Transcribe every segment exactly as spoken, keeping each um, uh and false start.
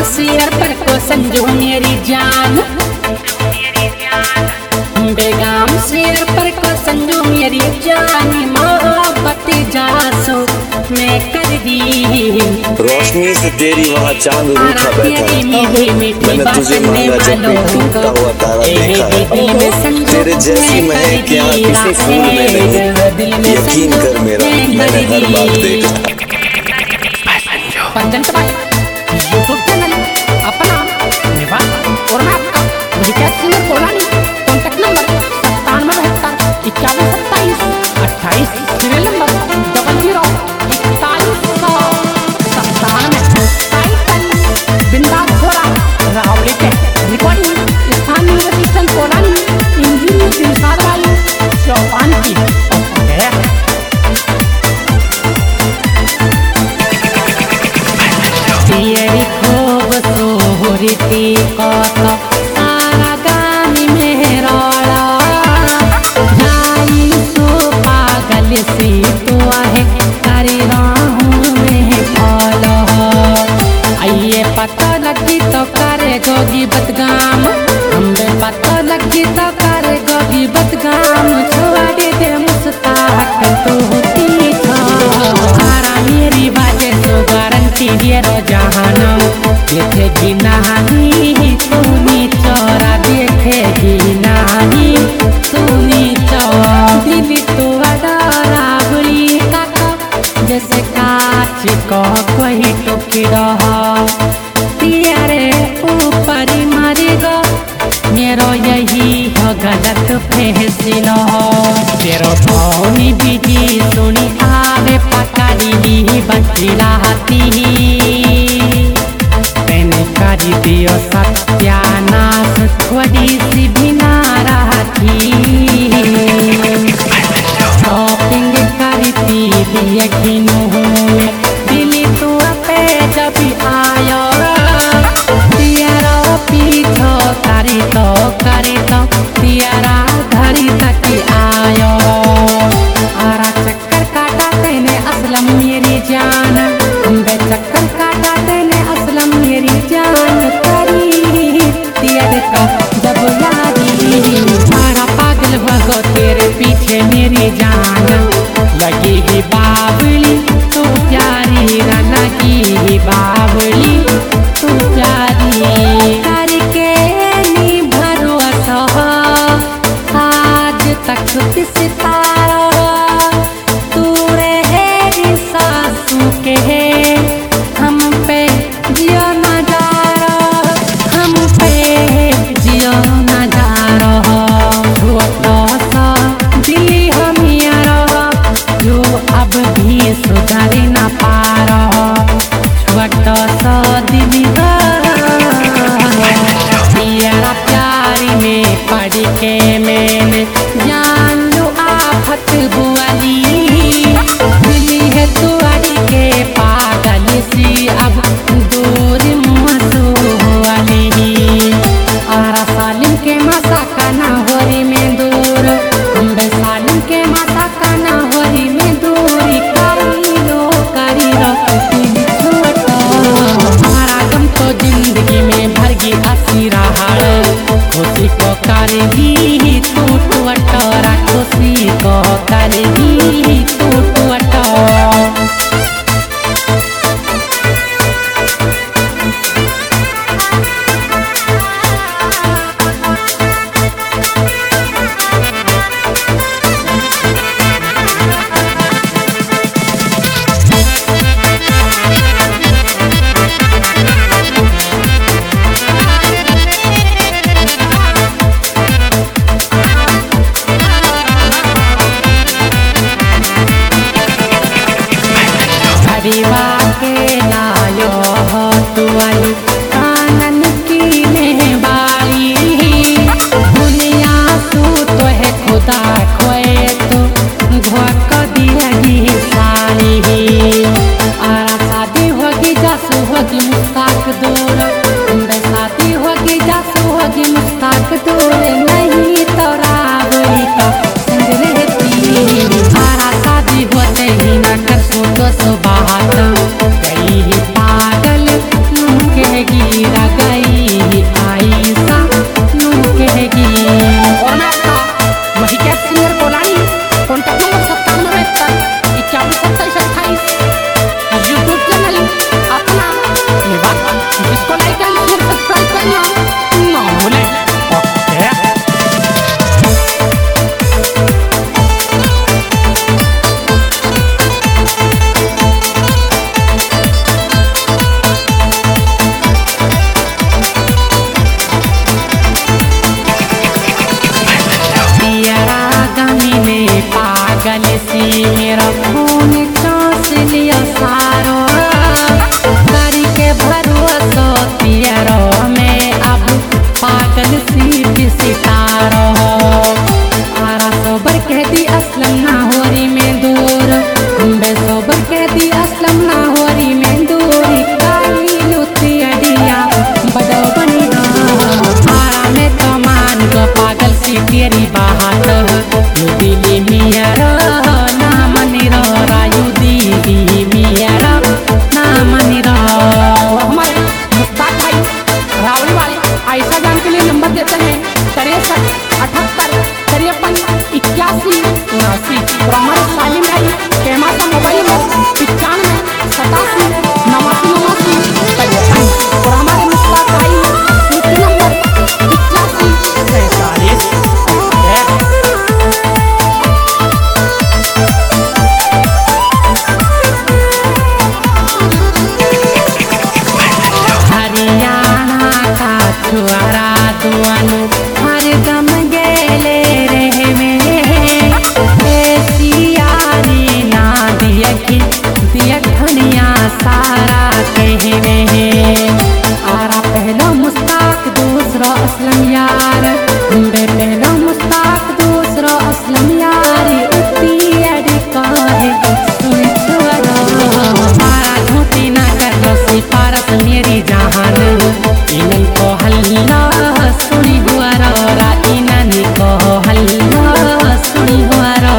शेर पर को संजो मेरी जान, बेगाम शेर पर को संजो मेरी जान, मोहब्बत जासो मैं कर दी। रोशनी से तेरी वहाँ चांद रूठा बैठा है, मैंने तुझे मांगा जब भी टूटता हुआ तारा देखा है। तेरे जैसी महक यहाँ किसी फूल में नहीं, यकीन कर मेरा मैंने हर बात देखा। पंजन यूट्यूब चैनल अपना निवास और मैं आपका विकास सिंह कोलानी, कॉन्टैक्ट नंबर सत्तानवे बहत्तर इक्यावन सत्ताईस अट्ठाईस, सीरियल नंबर डबल जीरो इकतालीस सौ सत्तानवे। टाइटल बिंदास भोला रावली के रिकॉर्डिंग स्थान यूनिवर्सिटी कोलानी, इंजीनियर दिलशाद भाई चौपान की। तेरी खूबसूरती को तो सारा गानी में रोड़ा, जाई सो पागल सी तो है करी राहूं में फॉलो। आइए पता लगी तो करे गोगी बदगाम, हमें पता लगी तो करे गोगी बदगाम। छोड़ दे मुस्ताक तो होती था मेरी बातें तो गारंटी दे रो जहाना। देखेगी नहानी तूनी चौरा, देखेगी नहानी तूनी चौरा। दिल तो रावली काका जैसे काच को कोई टोकी रहा, तेरे ऊपर मरेगा मेरो यही हो गलत फैसला। तेरो धोनी बीजी सुनी आवे पकड़ी बचला हाथी, मैंने कर दियो सत्यानाश थोड़ी सी भी ना रहती। शॉपिंग करती दिए किन्हों में दिली तो पे जब आयो, तेरा पीछो करी तो करी तो तेरा घरी तक आयो। आरा चक्कर काटा तेने असलम मेरी जान, बे चक्कर काटा तेने असलम मेरी जान। करी तेरे का जब यारी मारा पागल भगो तेरे पीछे मेरी जान। लगी ही बावली तू प्यारी ना, लगी ही बावली तू प्यारी। करके नी भरोसा आज तक सितारा, तू रहे सासू के हम पे जियो नजारा, हम पे जियो नजारा। छोटा सा दिली हम यारा जो अब भी सुधर न पा रहा, छोटा सा दिली तेरा प्यारी में पढ़ के मैंने जान लो आफत बुआली। दिली है तू अड़ी के पागल सी अब दूर मसू वाली। आरा सालिम के मासा का ना होरी में दूर, बे सालिम के मासा का ना होरी में दूरी। करी लो करी लो छोटा हमारा गम तो जिंदगी में भरगी हसी रहा, खुशी को करेगी तू टूटा, खुशी को करेगी तू टूटा। के लायो हो तुअली कानन की मेहबारी, दुनिया तू तो है खुदा खोए तो धोक दियगी सारी। आरा शादी होगी जासू होगी मुस्ताक दूर, शादी होगी जासू होगी मुस्ताक दूर। नहीं तो रावली तो संग रहती, आरा शादी होते ही न कर सो तो सो बात गई पागल कहेगी दिया धनिया सारा कहवे आरा पहलो मुस्ताक दूसरा असलम यार बे पहलो मुस्ताक दूसरा असलम यार इतनी अड़ी काहे सुन सुवरा मारा धोती ना कर सिफारस मेरी जहान इनन को हल्ला सुनी हुआ रा इनन को हल्ला सुनी हुआ रा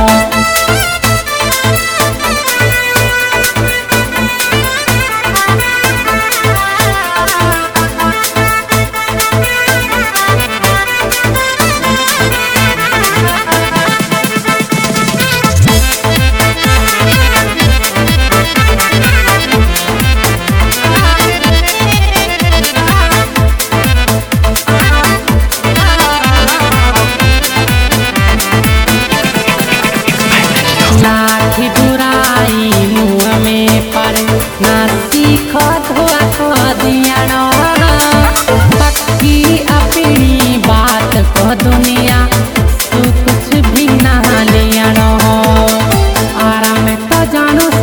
लाठी बुराई मुँह में पर ना सीखत हुआ तो दिया पक्की अपनी बात को दुनिया तू कुछ भी ना लिया आराम तो जानो